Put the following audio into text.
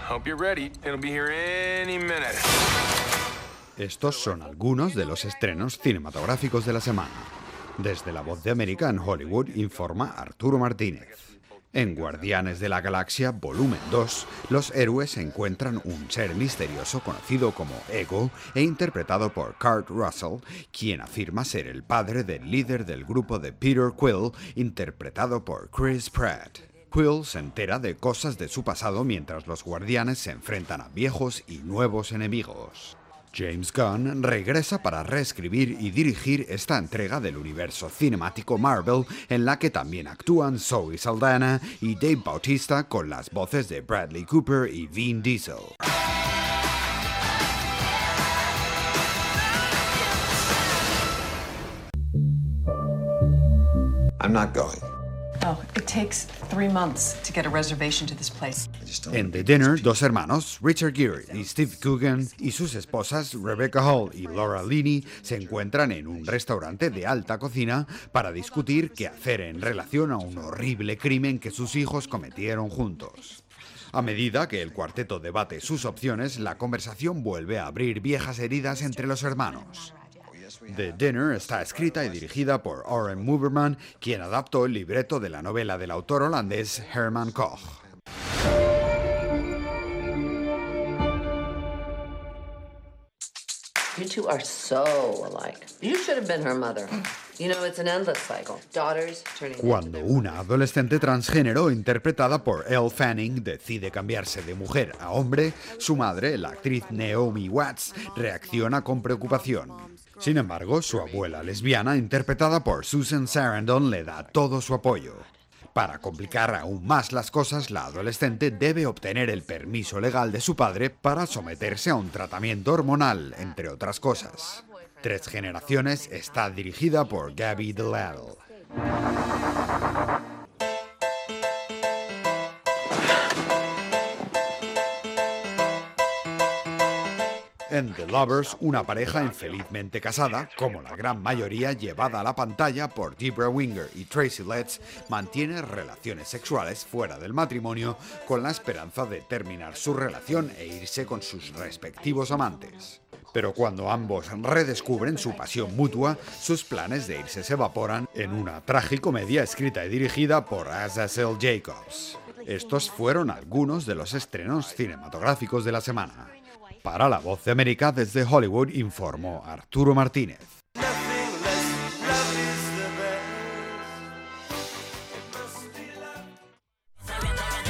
Hope you're ready. It'll be here any minute. Estos son algunos de los estrenos cinematográficos de la semana. Desde La Voz de América en Hollywood informa Arturo Martínez. En Guardianes de la Galaxia, volumen 2, los héroes encuentran un ser misterioso conocido como Ego e interpretado por Kurt Russell, quien afirma ser el padre del líder del grupo de Peter Quill, interpretado por Chris Pratt. Quill se entera de cosas de su pasado mientras los guardianes se enfrentan a viejos y nuevos enemigos. James Gunn regresa para reescribir y dirigir esta entrega del universo cinemático Marvel, en la que también actúan Zoe Saldana y Dave Bautista con las voces de Bradley Cooper y Vin Diesel. I'm not going. Oh, it takes 3 months to get a reservation to this place. En The Dinner, dos hermanos, Richard Gere y Steve Coogan, y sus esposas Rebecca Hall y Laura Linney, se encuentran en un restaurante de alta cocina para discutir qué hacer en relación a un horrible crimen que sus hijos cometieron juntos. A medida que el cuarteto debate sus opciones, la conversación vuelve a abrir viejas heridas entre los hermanos. The Dinner está escrita y dirigida por Oren Moverman, quien adaptó el libreto de la novela del autor holandés Herman Koch. You two are so alike. You should have been her mother. You know, it's an endless cycle. Daughters turning Cuando una adolescente transgénero interpretada por Elle Fanning decide cambiarse de mujer a hombre, su madre, la actriz Naomi Watts, reacciona con preocupación. Sin embargo, su abuela lesbiana, interpretada por Susan Sarandon, le da todo su apoyo. Para complicar aún más las cosas, la adolescente debe obtener el permiso legal de su padre para someterse a un tratamiento hormonal, entre otras cosas. 3 generaciones está dirigida por Gabby Delattle. En The Lovers, una pareja infelizmente casada, como la gran mayoría llevada a la pantalla por Debra Winger y Tracy Letts, mantiene relaciones sexuales fuera del matrimonio con la esperanza de terminar su relación e irse con sus respectivos amantes. Pero cuando ambos redescubren su pasión mutua, sus planes de irse se evaporan en una tragicomedia escrita y dirigida por Azazel Jacobs. Estos fueron algunos de los estrenos cinematográficos de la semana. Para La Voz de América desde Hollywood informó Arturo Martínez.